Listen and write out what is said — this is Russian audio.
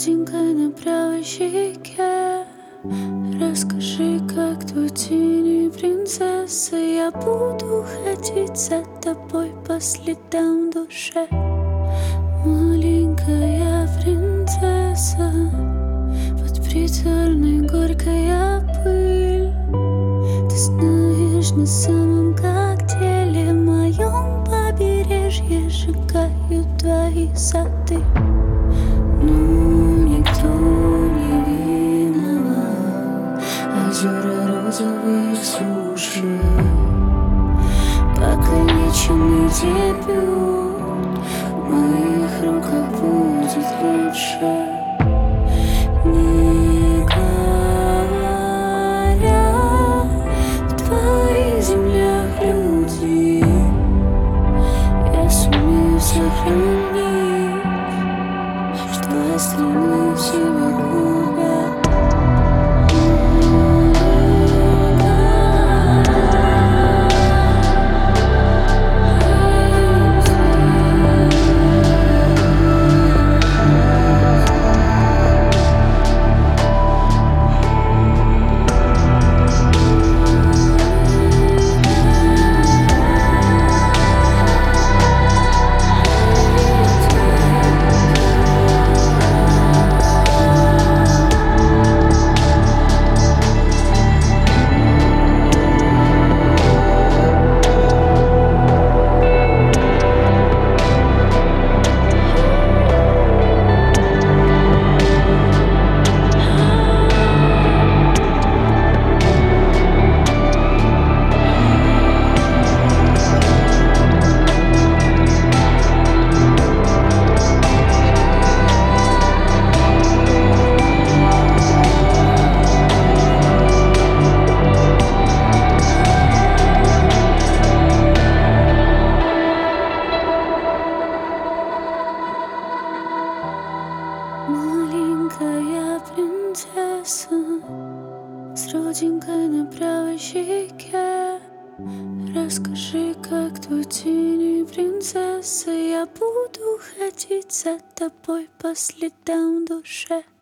родинкой на правой щеке. Расскажи, как твой тени принцесса. Я буду ходить за тобой по следам в душе. Маленькая принцесса, под приторной горькая пыль. Ты знаешь, на самом как деле моем побережье сжигают твои сады. Ну, никто не виноват, озера розовые суши. Покалеченный дебют, в моих руках будет лучше. Не говоря, в твоих землях люди, я сумею сохранить, что остальные в себе губят. Маленькая принцесса с родинкой на правой щеке. Расскажи, как твой тени принцесса. Я буду ходить за тобой по следам в душе.